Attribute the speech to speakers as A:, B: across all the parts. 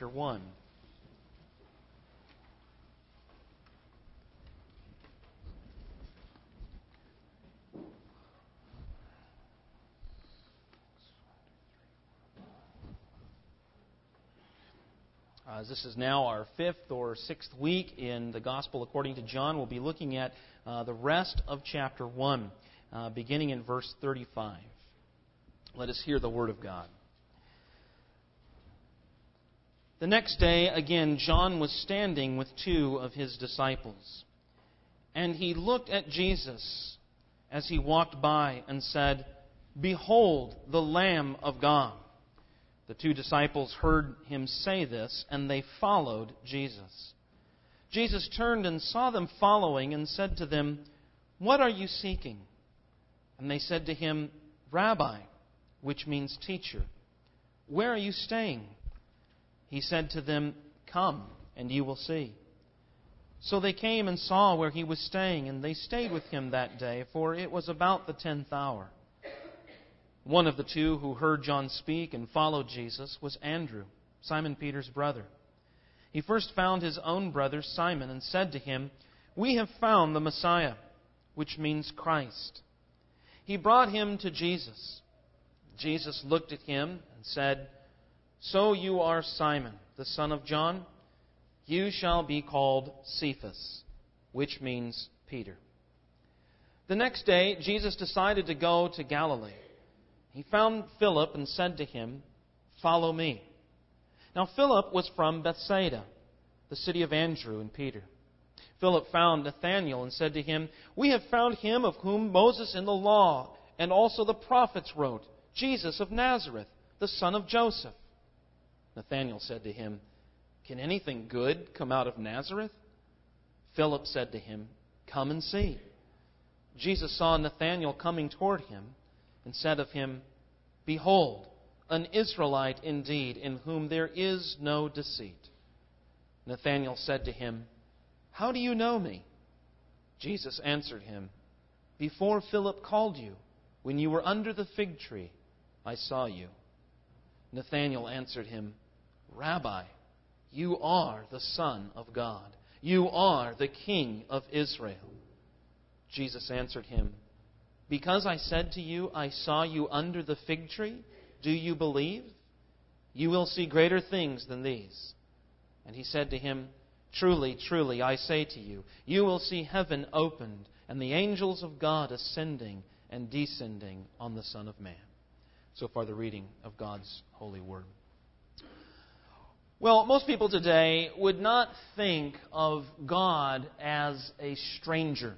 A: chapter 1. As this is now our 5th or 6th week in the Gospel according to John, we'll be looking at the rest of chapter 1, beginning in verse 35. Let us hear the Word of God. The next day, again, John was standing with 2 of his disciples. And he looked at Jesus as he walked by and said, "Behold, the Lamb of God." The 2 disciples heard him say this, and they followed Jesus. Jesus turned and saw them following and said to them, "What are you seeking?" And they said to him, "Rabbi," which means teacher, "where are you staying?" He said to them, "Come, and you will see." So they came and saw where he was staying, and they stayed with him that day, for it was about the 10th hour. One of the 2 who heard John speak and followed Jesus was Andrew, Simon Peter's brother. He first found his own brother Simon and said to him, "We have found the Messiah," which means Christ. He brought him to Jesus. Jesus looked at him and said, "So you are Simon, the son of John? You shall be called Cephas," which means Peter. The next day, Jesus decided to go to Galilee. He found Philip and said to him, "Follow me." Now Philip was from Bethsaida, the city of Andrew and Peter. Philip found Nathanael and said to him, "We have found him of whom Moses in the law and also the prophets wrote, Jesus of Nazareth, the son of Joseph." Nathanael said to him, "Can anything good come out of Nazareth?" Philip said to him, "Come and see." Jesus saw Nathanael coming toward him and said of him, "Behold, an Israelite indeed, in whom there is no deceit." Nathanael said to him, "How do you know me?" Jesus answered him, "Before Philip called you, when you were under the fig tree, I saw you." Nathanael answered him, "Rabbi, you are the Son of God. You are the King of Israel." Jesus answered him, "Because I said to you, I saw you under the fig tree, do you believe? You will see greater things than these." And he said to him, "Truly, truly, I say to you, you will see heaven opened and the angels of God ascending and descending on the Son of Man." So far the reading of God's holy word. Well, most people today would not think of God as a stranger.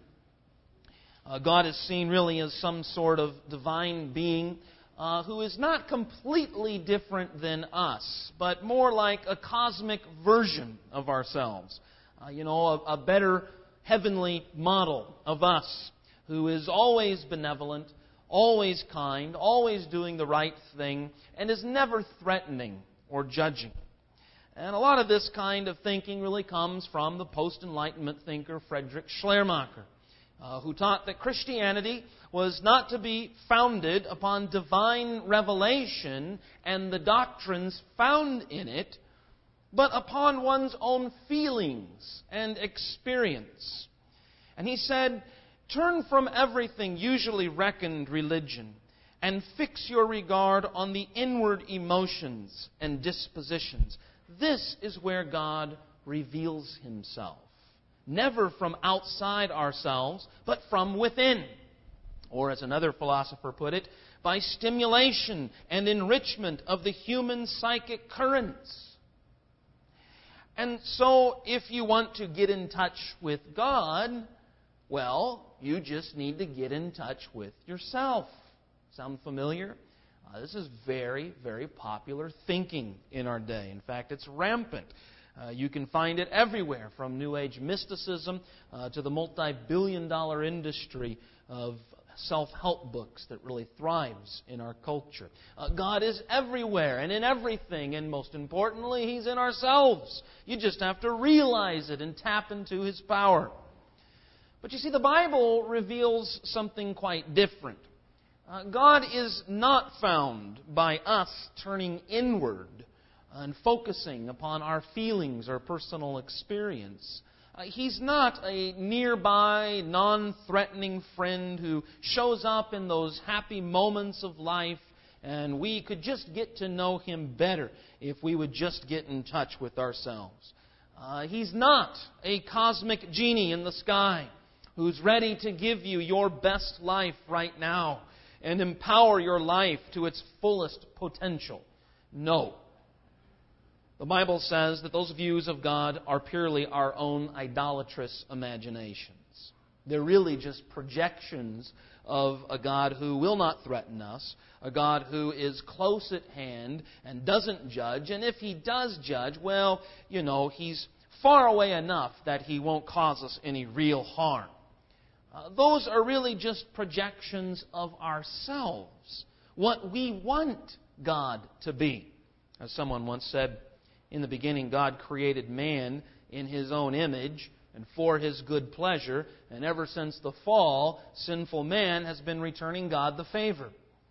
A: God is seen really as some sort of divine being who is not completely different than us, but more like a cosmic version of ourselves. A better heavenly model of us, who is always benevolent, always kind, always doing the right thing, and is never threatening or judging. And a lot of this kind of thinking really comes from the post-Enlightenment thinker Friedrich Schleiermacher, who taught that Christianity was not to be founded upon divine revelation and the doctrines found in it, but upon one's own feelings and experience. And he said, "Turn from everything usually reckoned religion and fix your regard on the inward emotions and dispositions. This is where God reveals Himself. Never from outside ourselves, but from within." Or, as another philosopher put it, by stimulation and enrichment of the human psychic currents. And so, if you want to get in touch with God, well, you just need to get in touch with yourself. Sound familiar? This is very, very popular thinking in our day. In fact, it's rampant. You can find it everywhere, from New Age mysticism to the multi-billion-dollar industry of self-help books that really thrives in our culture. God is everywhere and in everything, and most importantly, He's in ourselves. You just have to realize it and tap into His power. But you see, the Bible reveals something quite different. God is not found by us turning inward and focusing upon our feelings or personal experience. He's not a nearby, non-threatening friend who shows up in those happy moments of life, and we could just get to know Him better if we would just get in touch with ourselves. He's not a cosmic genie in the sky who's ready to give you your best life right now and empower your life to its fullest potential. No. The Bible says that those views of God are purely our own idolatrous imaginations. They're really just projections of a God who will not threaten us, a God who is close at hand and doesn't judge. And if He does judge, well, He's far away enough that He won't cause us any real harm. Those are really just projections of ourselves, what we want God to be. As someone once said, in the beginning, God created man in His own image and for His good pleasure, and ever since the fall, sinful man has been returning God the favor.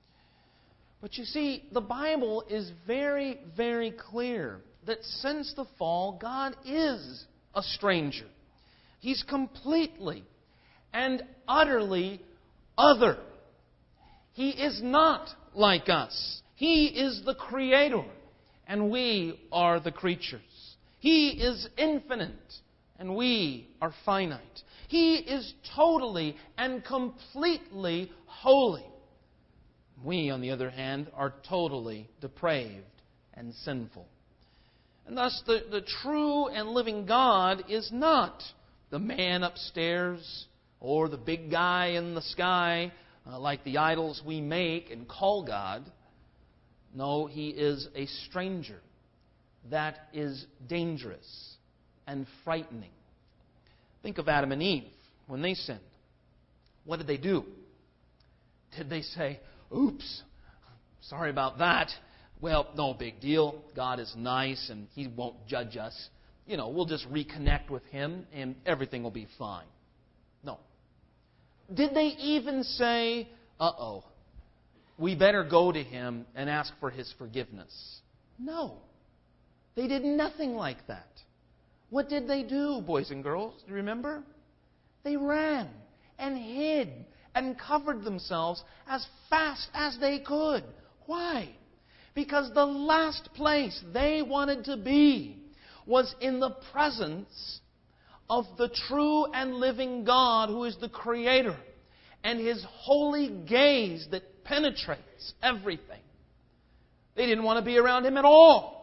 A: But you see, the Bible is very, very clear that since the fall, God is a stranger. He's completely and utterly other. He is not like us. He is the Creator, and we are the creatures. He is infinite, and we are finite. He is totally and completely holy. We, on the other hand, are totally depraved and sinful. And thus, the true and living God is not the man upstairs or the big guy in the sky, like the idols we make and call God. No, He is a stranger that is dangerous and frightening. Think of Adam and Eve when they sinned. What did they do? Did they say, "Oops, sorry about that. Well, no big deal. God is nice and He won't judge us. We'll just reconnect with Him and everything will be fine"? No. Did they even say, "Uh-oh, we better go to Him and ask for His forgiveness"? No. They did nothing like that. What did they do, boys and girls? Do you remember? They ran and hid and covered themselves as fast as they could. Why? Because the last place they wanted to be was in the presence of the true and living God who is the Creator, and His holy gaze that penetrates everything. They didn't want to be around Him at all.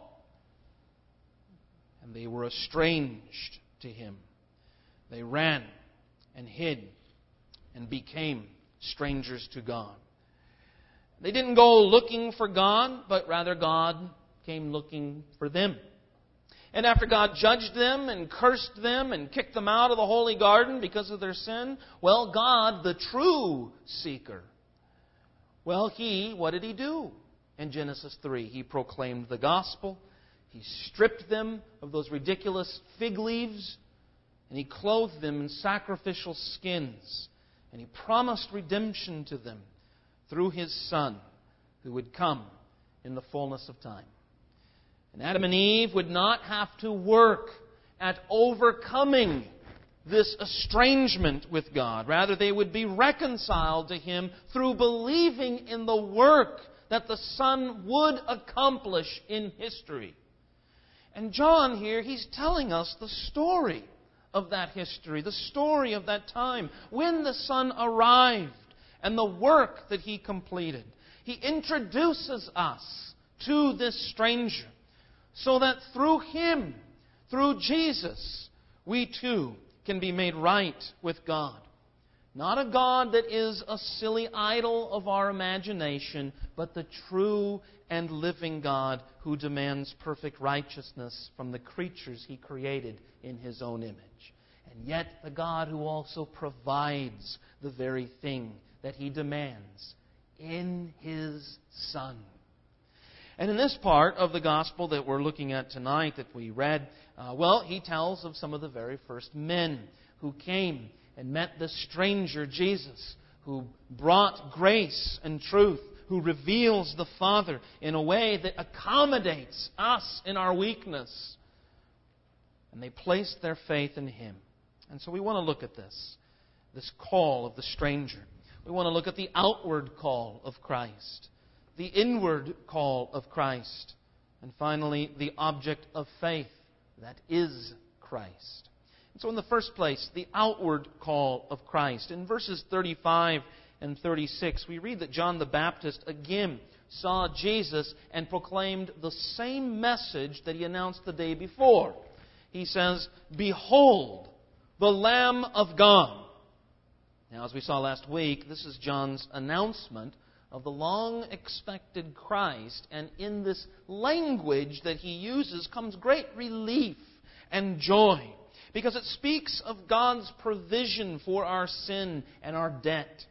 A: And they were estranged to Him. They ran and hid and became strangers to God. They didn't go looking for God, but rather God came looking for them. And after God judged them and cursed them and kicked them out of the holy garden because of their sin, well, God, the true seeker, well, what did He do? In Genesis 3, He proclaimed the gospel. He stripped them of those ridiculous fig leaves, and He clothed them in sacrificial skins. And He promised redemption to them through His Son, who would come in the fullness of time. And Adam and Eve would not have to work at overcoming this estrangement with God. Rather, they would be reconciled to Him through believing in the work that the Son would accomplish in history. And John here, he's telling us the story of that history, the story of that time, when the Son arrived and the work that He completed. He introduces us to this stranger so that through Him, through Jesus, we too can be made right with God. Not a God that is a silly idol of our imagination, but the true and living God who demands perfect righteousness from the creatures He created in His own image. And yet the God who also provides the very thing that He demands in His Son. And in this part of the gospel that we're looking at tonight that we read, He tells of some of the very first men who came and met the stranger Jesus, who brought grace and truth, who reveals the Father in a way that accommodates us in our weakness. And they placed their faith in Him. And so we want to look at this call of the stranger. We want to look at the outward call of Christ, the inward call of Christ, and finally, the object of faith, that is Christ. And so in the first place, the outward call of Christ. In verses 35 and 36, we read that John the Baptist again saw Jesus and proclaimed the same message that he announced the day before. He says, "Behold, the Lamb of God." Now, as we saw last week, this is John's announcement of the long-expected Christ. And in this language that he uses comes great relief and joy, because it speaks of God's provision for our sin and our debt.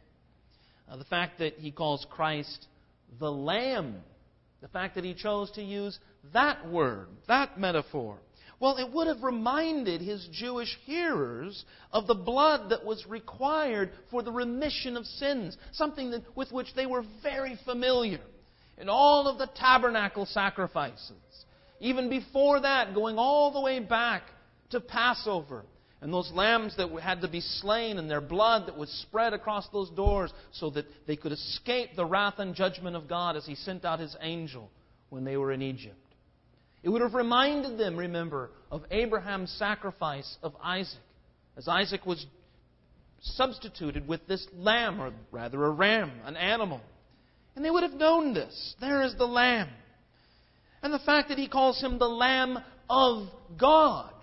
A: The fact that he calls Christ the Lamb, the fact that he chose to use that word, that metaphor, well, it would have reminded his Jewish hearers of the blood that was required for the remission of sins, something with which they were very familiar in all of the tabernacle sacrifices. Even before that, going all the way back to Passover, and those lambs that had to be slain and their blood that was spread across those doors so that they could escape the wrath and judgment of God as He sent out His angel when they were in Egypt. It would have reminded them, remember, of Abraham's sacrifice of Isaac, as Isaac was substituted with this lamb, or rather a ram, an animal. And they would have known this. There is the Lamb. And the fact that he calls Him the Lamb of God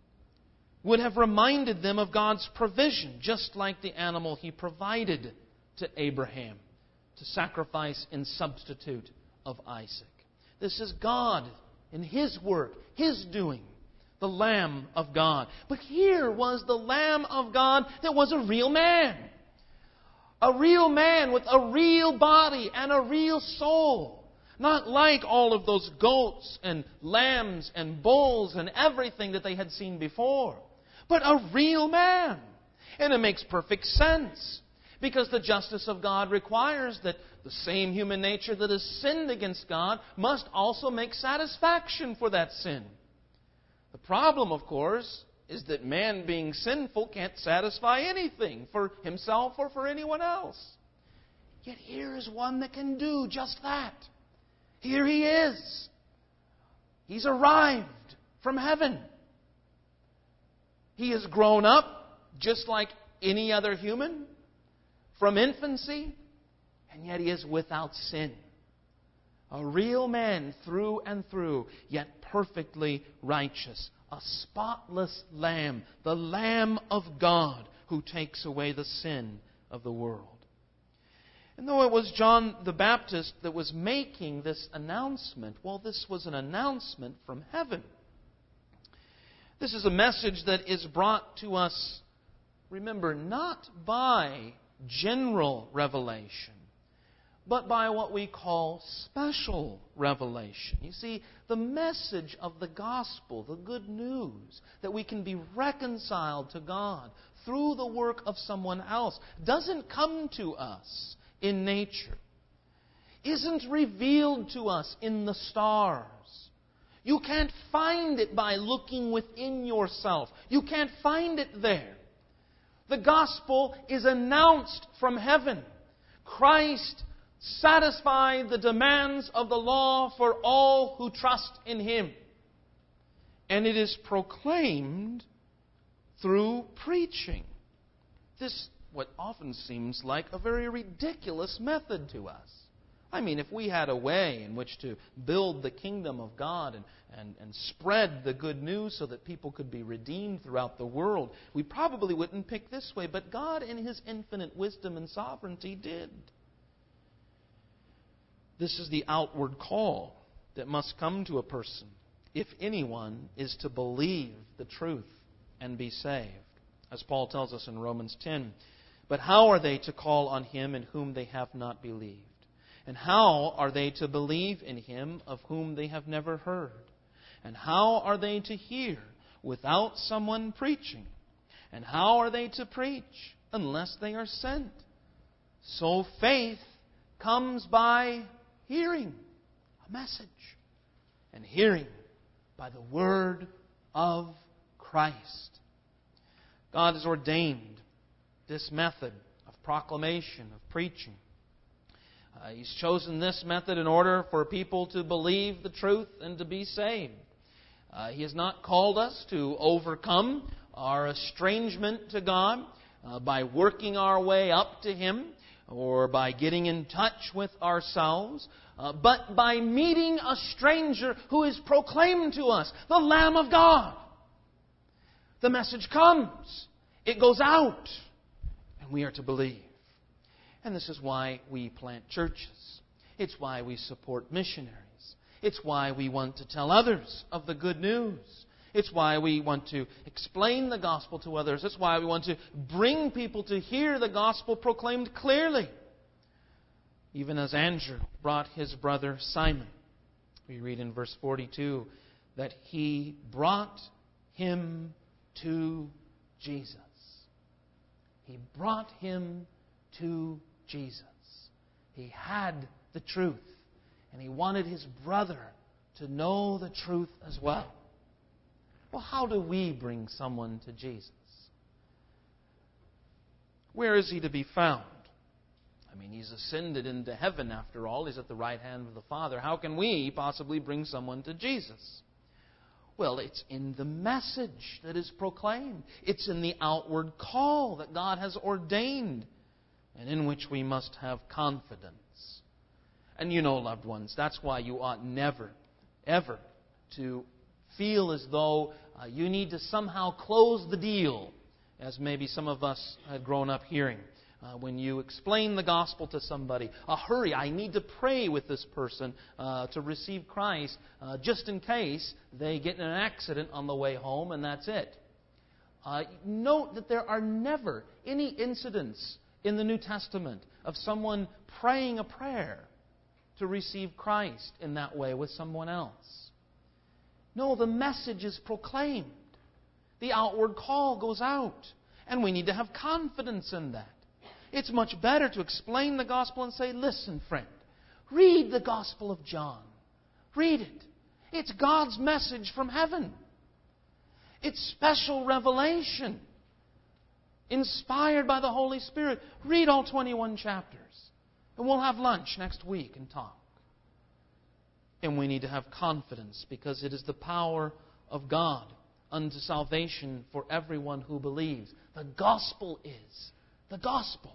A: would have reminded them of God's provision, just like the animal He provided to Abraham to sacrifice in substitute of Isaac. This is God in His work, His doing, the Lamb of God. But here was the Lamb of God that was a real man. A real man with a real body and a real soul. Not like all of those goats and lambs and bulls and everything that they had seen before. But a real man. And it makes perfect sense. Because the justice of God requires that the same human nature that has sinned against God must also make satisfaction for that sin. The problem, of course, is that man, being sinful, can't satisfy anything for himself or for anyone else. Yet here is one that can do just that. Here He is. He's arrived from heaven. He has grown up just like any other human from infancy, and yet He is without sin. A real man through and through, yet perfectly righteous. A spotless Lamb, the Lamb of God who takes away the sin of the world. And though it was John the Baptist that was making this announcement, well, this was an announcement from heaven. This is a message that is brought to us, remember, not by general revelation, but by what we call special revelation. You see, the message of the gospel, the good news, that we can be reconciled to God through the work of someone else, doesn't come to us in nature, isn't revealed to us in the stars. You can't find it by looking within yourself. You can't find it there. The gospel is announced from heaven. Christ satisfied the demands of the law for all who trust in Him. And it is proclaimed through preaching. This, what often seems like a very ridiculous method to us. I mean, if we had a way in which to build the kingdom of God and spread the good news so that people could be redeemed throughout the world, we probably wouldn't pick this way. But God, in His infinite wisdom and sovereignty, did. This is the outward call that must come to a person if anyone is to believe the truth and be saved. As Paul tells us in Romans 10, "But how are they to call on Him in whom they have not believed? And how are they to believe in Him of whom they have never heard? And how are they to hear without someone preaching? And how are they to preach unless they are sent? So faith comes by hearing a message, and hearing by the word of Christ. God has ordained this method of proclamation, of preaching. He's chosen this method in order for people to believe the truth and to be saved. He has not called us to overcome our estrangement to God by working our way up to Him or by getting in touch with ourselves, but by meeting a stranger who is proclaimed to us, the Lamb of God. The message comes, it goes out, and we are to believe. And this is why we plant churches. It's why we support missionaries. It's why we want to tell others of the good news. It's why we want to explain the gospel to others. It's why we want to bring people to hear the gospel proclaimed clearly. Even as Andrew brought his brother Simon. We read in verse 42 that he brought him to Jesus. He brought him to Jesus. He had the truth, and he wanted his brother to know the truth as well. Well, how do we bring someone to Jesus? Where is he to be found? I mean, he's ascended into heaven after all. He's at the right hand of the Father. How can we possibly bring someone to Jesus? Well, it's in the message that is proclaimed. It's in the outward call that God has ordained and in which we must have confidence. And you know, loved ones, that's why you ought never, ever to feel as though you need to somehow close the deal, as maybe some of us had grown up hearing. When you explain the gospel to somebody, hurry, I need to pray with this person to receive Christ, just in case they get in an accident on the way home, and that's it. Note that there are never any incidents in the New Testament of someone praying a prayer to receive Christ in that way with someone else. No, the message is proclaimed. The outward call goes out. And we need to have confidence in that. It's much better to explain the gospel and say, listen, friend, read the Gospel of John. Read it. It's God's message from heaven. It's special revelation, inspired by the Holy Spirit. Read all 21 chapters. And we'll have lunch next week and talk. And we need to have confidence because it is the power of God unto salvation for everyone who believes. The gospel is the gospel.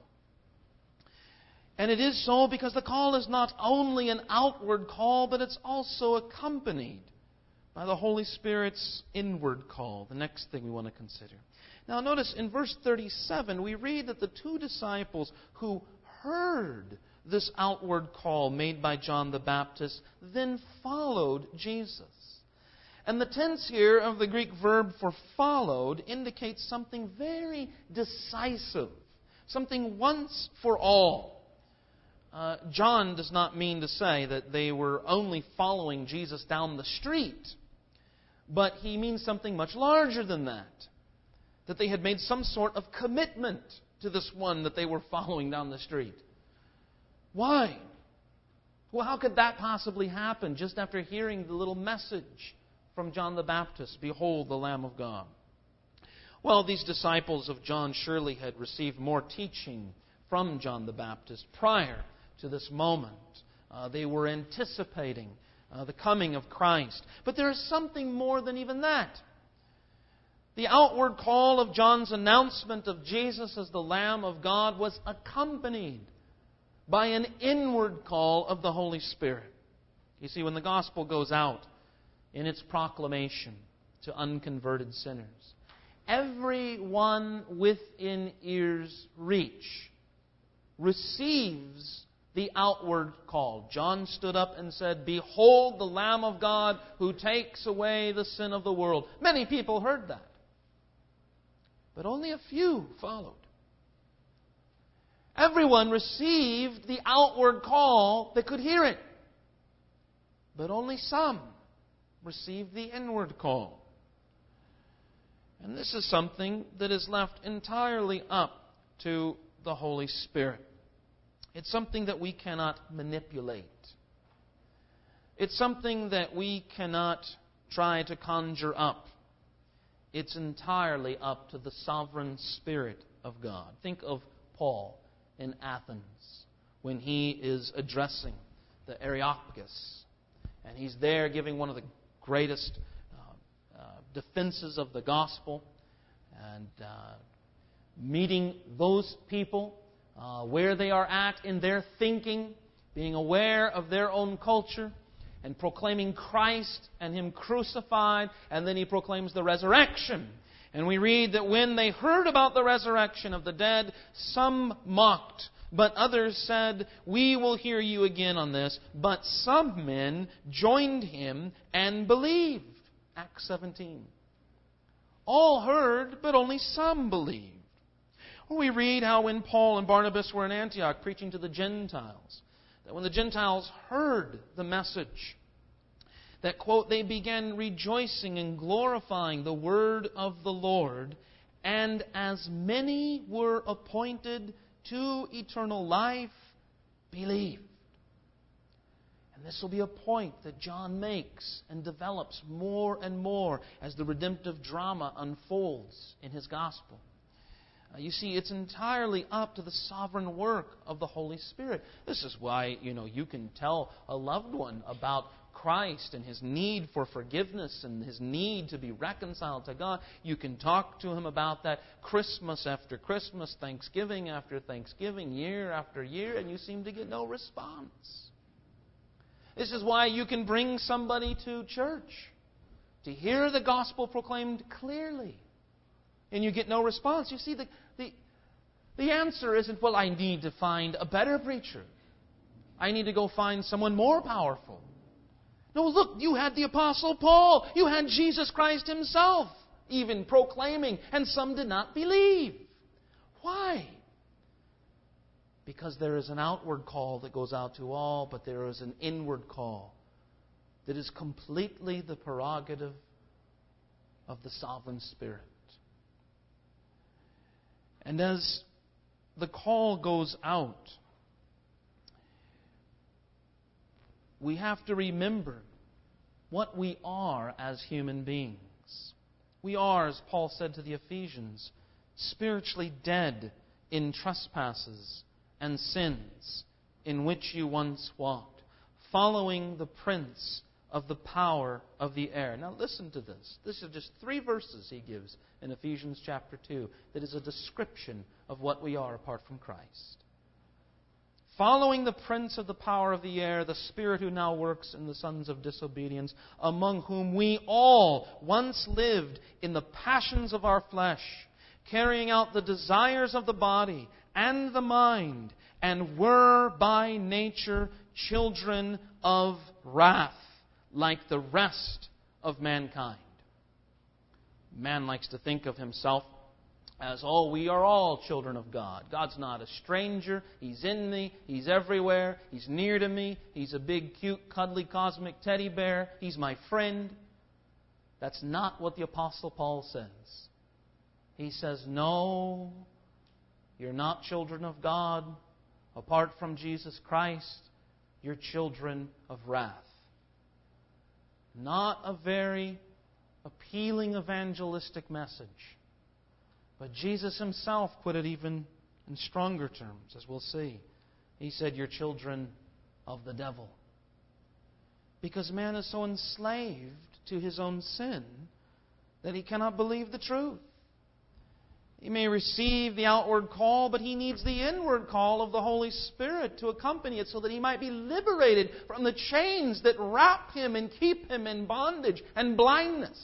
A: And it is so because the call is not only an outward call, but it's also accompanied by the Holy Spirit's inward call. The next thing we want to consider. Now notice in verse 37, we read that the two disciples who heard this outward call made by John the Baptist then followed Jesus. And the tense here of the Greek verb for followed indicates something very decisive, something once for all. John does not mean to say that they were only following Jesus down the street, but he means something much larger than that. That they had made some sort of commitment to this one that they were following down the street. Why? Well, how could that possibly happen just after hearing the little message from John the Baptist, behold the Lamb of God? Well, these disciples of John surely had received more teaching from John the Baptist prior to this moment. They were anticipating the coming of Christ. But there is something more than even that. The outward call of John's announcement of Jesus as the Lamb of God was accompanied by an inward call of the Holy Spirit. You see, when the gospel goes out in its proclamation to unconverted sinners, everyone within ear's reach receives the outward call. John stood up and said, behold the Lamb of God who takes away the sin of the world. Many people heard that. But only a few followed. Everyone received the outward call that could hear it. But only some received the inward call. And this is something that is left entirely up to the Holy Spirit. It's something that we cannot manipulate. It's something that we cannot try to conjure up. It's entirely up to the sovereign Spirit of God. Think of Paul in Athens when he is addressing the Areopagus. And he's there giving one of the greatest defenses of the gospel and meeting those people where they are at in their thinking, being aware of their own culture, and proclaiming Christ and Him crucified, and then he proclaims the resurrection. And we read that when they heard about the resurrection of the dead, some mocked, but others said, "We will hear you again on this." But some men joined him and believed. Acts 17. All heard, but only some believed. Or we read how when Paul and Barnabas were in Antioch preaching to the Gentiles, that when the Gentiles heard the message, that, quote, they began rejoicing and glorifying the word of the Lord, and as many were appointed to eternal life, believed. And this will be a point that John makes and develops more and more as the redemptive drama unfolds in his gospel. You see, it's entirely up to the sovereign work of the Holy Spirit. This is why, you can tell a loved one about Christ and His need for forgiveness and His need to be reconciled to God. You can talk to him about that Christmas after Christmas, Thanksgiving after Thanksgiving, year after year, and you seem to get no response. This is why you can bring somebody to church to hear the gospel proclaimed clearly, and you get no response. You see, the answer isn't, well, I need to find a better preacher. I need to go find someone more powerful. No, look, you had the Apostle Paul. You had Jesus Christ Himself even proclaiming, and some did not believe. Why? Because there is an outward call that goes out to all, but there is an inward call that is completely the prerogative of the sovereign Spirit. And as the call goes out, we have to remember what we are as human beings. We are, as Paul said to the Ephesians, spiritually dead in trespasses and sins in which you once walked, following the prince of the power of the air. Now listen to this. This is just 3 verses he gives in Ephesians chapter 2 that is a description of what we are apart from Christ. Following the prince of the power of the air, the spirit who now works in the sons of disobedience, among whom we all once lived in the passions of our flesh, carrying out the desires of the body and the mind, and were by nature children of wrath, like the rest of mankind. Man likes to think of himself as, we are all children of God. God's not a stranger. He's in me. He's everywhere. He's near to me. He's a big, cute, cuddly, cosmic teddy bear. He's my friend. That's not what the Apostle Paul says. He says, no, you're not children of God. Apart from Jesus Christ, you're children of wrath. Not a very appealing evangelistic message. But Jesus Himself put it even in stronger terms, as we'll see. He said, you're children of the devil. Because man is so enslaved to his own sin that he cannot believe the truth. He may receive the outward call, but he needs the inward call of the Holy Spirit to accompany it so that he might be liberated from the chains that wrap him and keep him in bondage and blindness.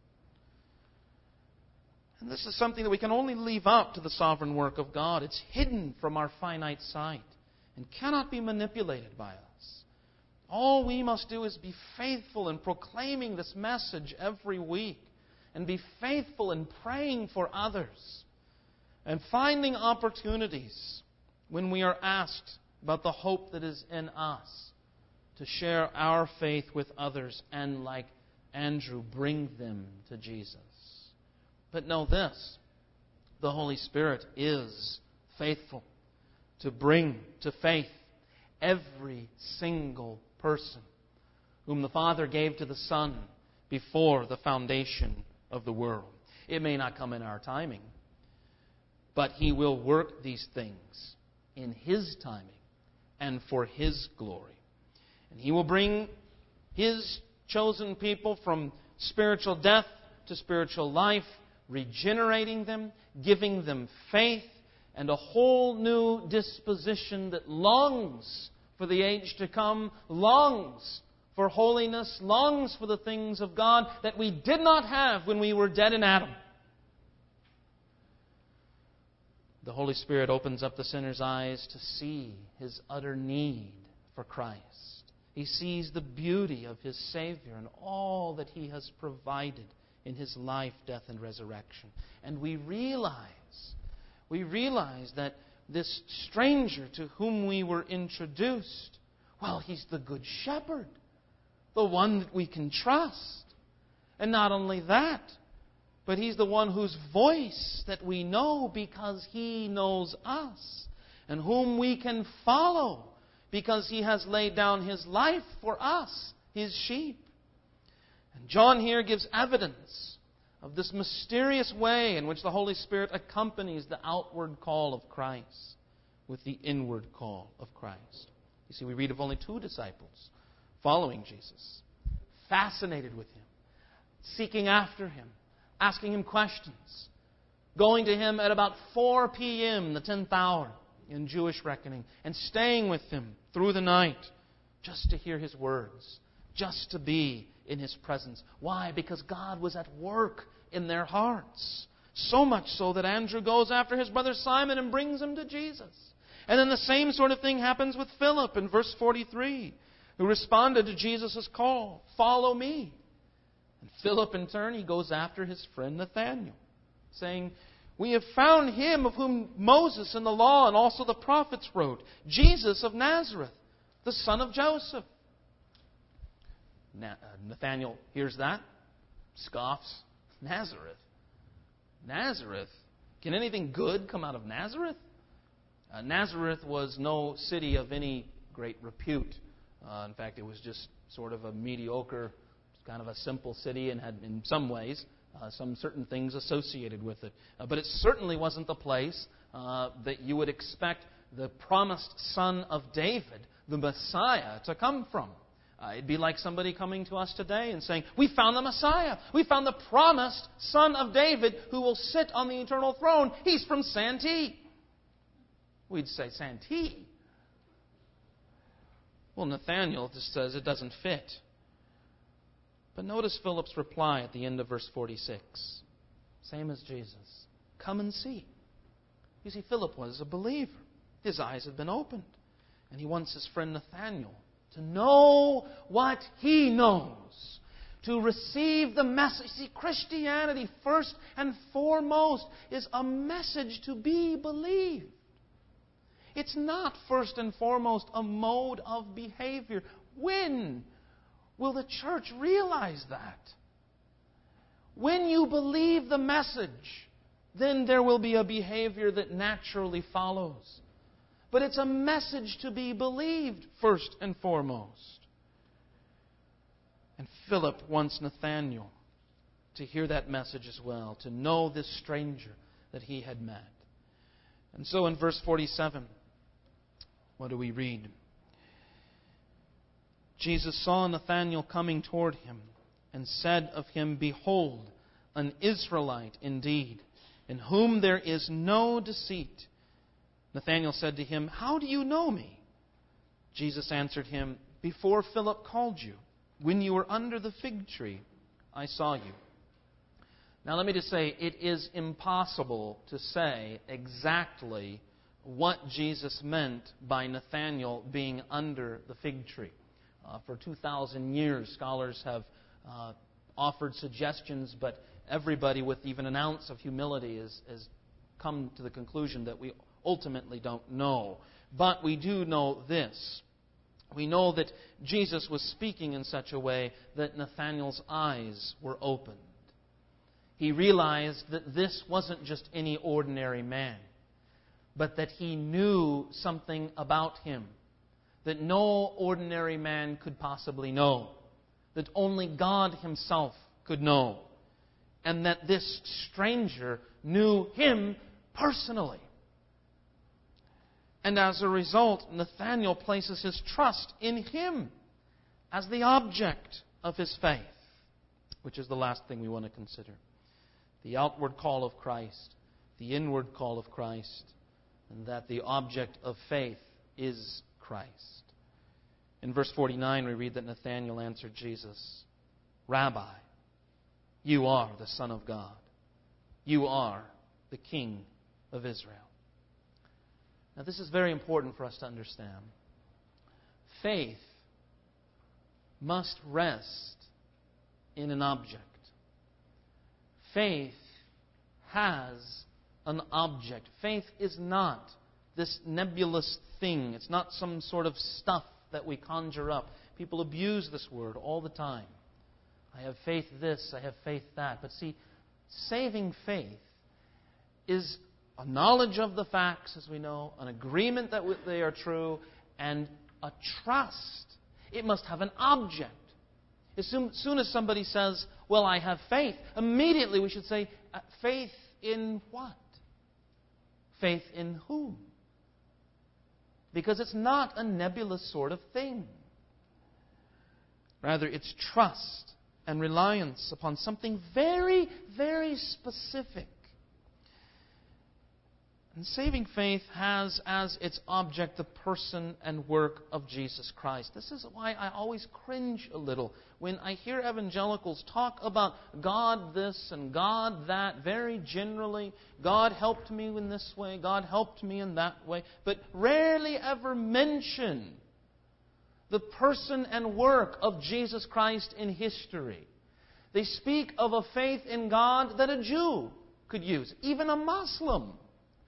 A: And this is something that we can only leave up to the sovereign work of God. It's hidden from our finite sight and cannot be manipulated by us. All we must do is be faithful in proclaiming this message every week, and be faithful in praying for others, and finding opportunities when we are asked about the hope that is in us to share our faith with others and, like Andrew, bring them to Jesus. But know this, the Holy Spirit is faithful. to bring to faith every single person whom the Father gave to the Son before the foundation of the world. It may not come in our timing, but He will work these things in His timing and for His glory. And He will bring His chosen people from spiritual death to spiritual life, regenerating them, giving them faith, and a whole new disposition that longs for the age to come, longs for holiness, longs for the things of God that we did not have when we were dead in Adam. The Holy Spirit opens up the sinner's eyes to see his utter need for Christ. He sees the beauty of his Savior and all that He has provided in His life, death, and resurrection. And we realize that this stranger to whom we were introduced, well, He's the Good Shepherd, the one that we can trust. And not only that, but He's the one whose voice that we know because He knows us, and whom we can follow because He has laid down His life for us, His sheep. And John here gives evidence of this mysterious way in which the Holy Spirit accompanies the outward call of Christ with the inward call of Christ. You see, we read of only 2 disciples following Jesus, fascinated with Him, seeking after Him, asking Him questions, going to Him at about 4 p.m., the 10th hour in Jewish reckoning, and staying with Him through the night just to hear His words, just to be in His presence. Why? Because God was at work in their hearts. So much so that Andrew goes after his brother Simon and brings him to Jesus. And then the same sort of thing happens with Philip in verse 43, who responded to Jesus' call, "Follow me." And Philip, in turn, he goes after his friend Nathanael, saying, "We have found Him of whom Moses in the law and also the prophets wrote, Jesus of Nazareth, the son of Joseph." Nathanael hears that, scoffs. Nazareth? Nazareth? Can anything good come out of Nazareth? Nazareth was no city of any great repute. In fact, it was just sort of a mediocre, kind of a simple city, and had, in some ways, some certain things associated with it. But it certainly wasn't the place that you would expect the promised Son of David, the Messiah, to come from. It'd be like somebody coming to us today and saying, "We found the Messiah. We found the promised Son of David who will sit on the eternal throne. He's from Santee." We'd say, "Santee?" Well, Nathanael just says it doesn't fit. But notice Philip's reply at the end of verse 46. Same as Jesus. "Come and see." You see, Philip was a believer. His eyes had been opened. And he wants his friend Nathanael to know what he knows, to receive the message. See, Christianity, first and foremost, is a message to be believed. It's not first and foremost a mode of behavior. When will the church realize that? When you believe the message, then there will be a behavior that naturally follows. But it's a message to be believed first and foremost. And Philip wants Nathanael to hear that message as well, to know this stranger that he had met. And so in verse 47, what do we read? Jesus saw Nathanael coming toward him and said of him, "Behold, an Israelite indeed, in whom there is no deceit." Nathanael said to him, "How do you know me?" Jesus answered him, "Before Philip called you, when you were under the fig tree, I saw you." Now let me just say, it is impossible to say exactly what Jesus meant by Nathanael being under the fig tree. For 2,000 years, scholars have offered suggestions, but everybody with even an ounce of humility has come to the conclusion that we ultimately don't know. But we do know this. We know that Jesus was speaking in such a way that Nathanael's eyes were opened. He realized that this wasn't just any ordinary man. but that he knew something about him that no ordinary man could possibly know, that only God Himself could know, and that this stranger knew him personally. And as a result, Nathanael places his trust in him as the object of his faith, which is the last thing we want to consider. The outward call of Christ, the inward call of Christ, and that the object of faith is Christ. In verse 49, we read that Nathanael answered Jesus, "Rabbi, you are the Son of God. You are the King of Israel." Now, this is very important for us to understand. Faith must rest in an object. Faith has an object. Faith is not this nebulous thing. It's not some sort of stuff that we conjure up. People abuse this word all the time. I have faith this, I have faith that. But see, saving faith is a knowledge of the facts, as we know, an agreement that they are true, and a trust. It must have an object. As soon as somebody says, "Well, I have faith," immediately we should say, "Faith in what? Faith in whom?" Because it's not a nebulous sort of thing. Rather, it's trust and reliance upon something very, very specific. And saving faith has as its object the person and work of Jesus Christ. This is why I always cringe a little when I hear evangelicals talk about God this and God that very generally. God helped me in this way, God helped me in that way, but rarely ever mention the person and work of Jesus Christ in history. They speak of a faith in God that a Jew could use, even a Muslim.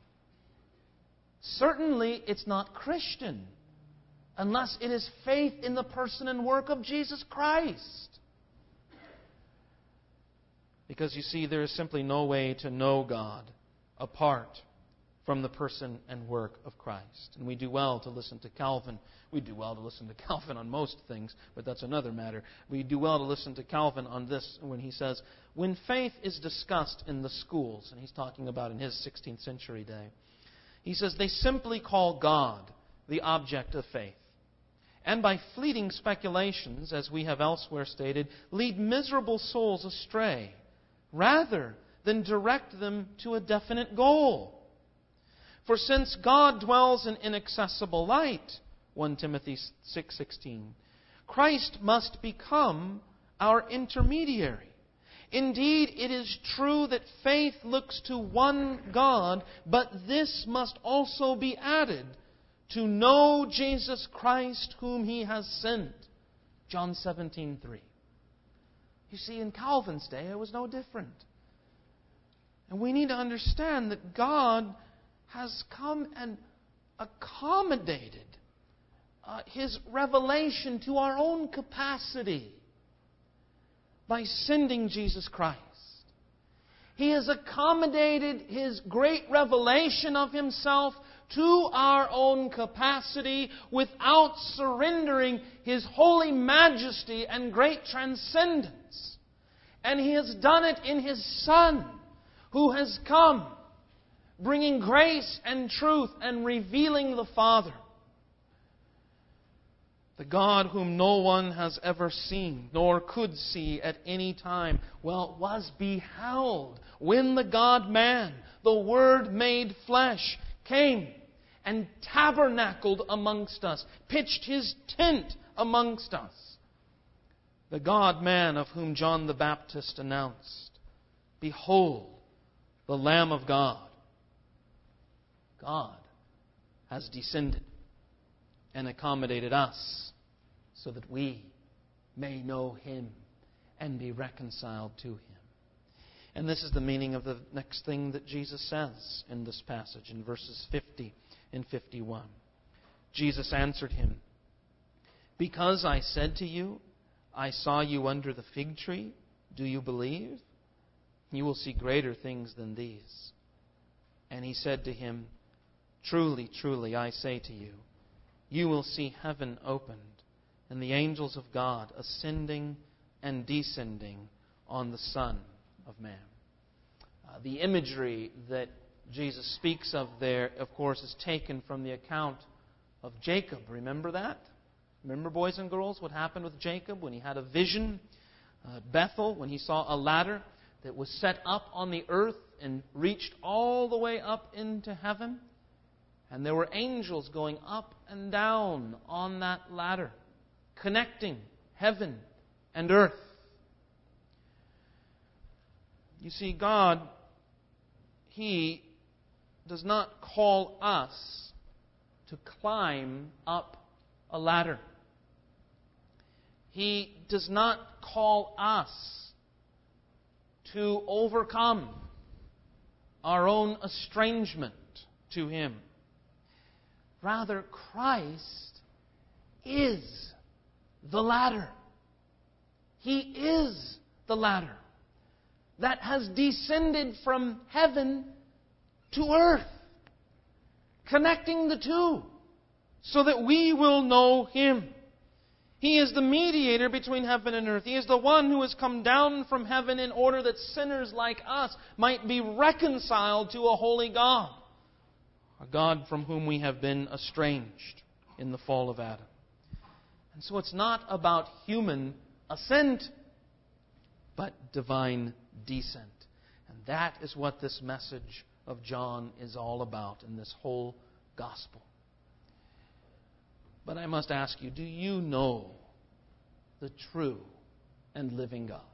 A: Certainly, it's not Christian unless it is faith in the person and work of Jesus Christ. Because you see, there is simply no way to know God apart from the person and work of Christ. And we do well to listen to Calvin. We do well to listen to Calvin on most things, but that's another matter. We do well to listen to Calvin on this when he says, when faith is discussed in the schools, and he's talking about in his 16th century day, he says they simply call God the object of faith. And by fleeting speculations, as we have elsewhere stated, lead miserable souls astray, rather than direct them to a definite goal. For since God dwells in inaccessible light, 1 Timothy 6:16, Christ must become our intermediary. Indeed, it is true that faith looks to one God, but this must also be added, to know Jesus Christ whom He has sent. John 17:3. You see, in Calvin's day, it was no different. And we need to understand that God has come and accommodated His revelation to our own capacity by sending Jesus Christ. He has accommodated His great revelation of Himself to our own capacity without surrendering His holy majesty and great transcendence. And He has done it in His Son, who has come, bringing grace and truth and revealing the Father. The God whom no one has ever seen, nor could see at any time, was beheld when the God-man, the Word made flesh, came and tabernacled amongst us, pitched His tent amongst us. The God-man of whom John the Baptist announced, "Behold, the Lamb of God." God has descended and accommodated us so that we may know Him and be reconciled to Him. And this is the meaning of the next thing that Jesus says in this passage, in verses 50 and 51. Jesus answered him, "Because I said to you, I saw you under the fig tree, do you believe? You will see greater things than these." And He said to him, Truly, truly, I say to you, you will see heaven opened and the angels of God ascending and descending on the Son of Man. The imagery that Jesus speaks of there, of course, is taken from the account of Jacob. Remember that? Remember, boys and girls, what happened with Jacob when he had a vision at Bethel, when he saw a ladder that was set up on the earth and reached all the way up into heaven? And there were angels going up and down on that ladder, connecting heaven and earth. You see, God, He does not call us to climb up a ladder. He does not call us to overcome our own estrangement to Him. Rather, Christ is the ladder. He is the ladder that has descended from heaven to earth, connecting the two so that we will know Him. He is the mediator between heaven and earth. He is the one who has come down from heaven in order that sinners like us might be reconciled to a holy God, a God from whom we have been estranged in the fall of Adam. And so it's not about human ascent, but divine descent. And that is what this message of John is all about in this whole gospel. But I must ask you, do you know the true and living God?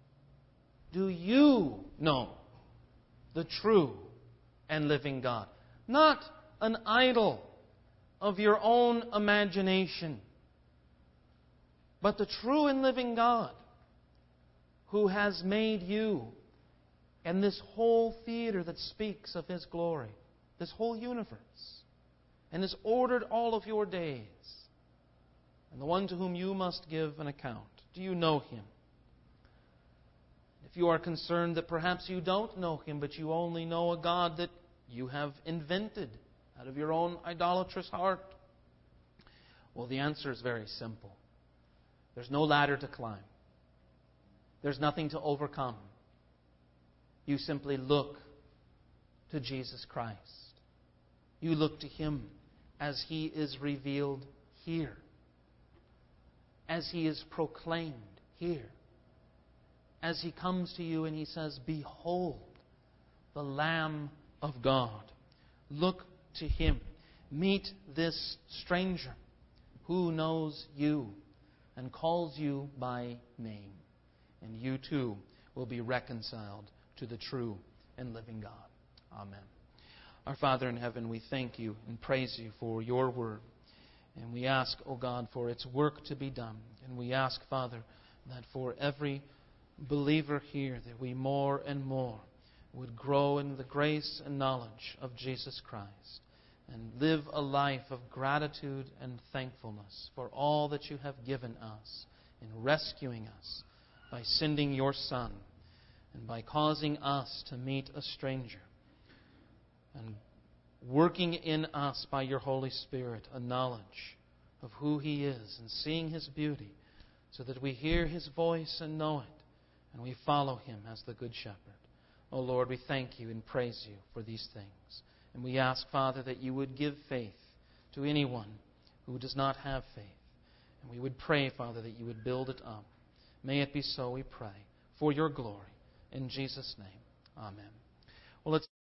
A: Do you know the true and living God? Not an idol of your own imagination, but the true and living God who has made you and this whole theater that speaks of His glory, this whole universe, and has ordered all of your days, and the one to whom you must give an account. Do you know Him? If you are concerned that perhaps you don't know Him, but you only know a God that you have invented out of your own idolatrous heart, well, the answer is very simple. There's no ladder to climb. There's nothing to overcome. You simply look to Jesus Christ. You look to Him as He is revealed here, as He is proclaimed here, as He comes to you and He says, "Behold, the Lamb of God." Look to Him. Meet this stranger who knows you and calls you by name. And you too will be reconciled to the true and living God. Amen. Our Father in heaven, we thank You and praise You for Your word. And we ask, O God, for its work to be done. And we ask, Father, that for every believer here, that we more and more would grow in the grace and knowledge of Jesus Christ and live a life of gratitude and thankfulness for all that You have given us in rescuing us by sending Your Son and by causing us to meet a stranger and working in us by Your Holy Spirit a knowledge of who He is and seeing His beauty so that we hear His voice and know it and we follow Him as the Good Shepherd. Oh Lord, we thank You and praise You for these things. And we ask, Father, that You would give faith to anyone who does not have faith. And we would pray, Father, that You would build it up. May it be so, we pray, for Your glory. In Jesus' name, amen. Well, let's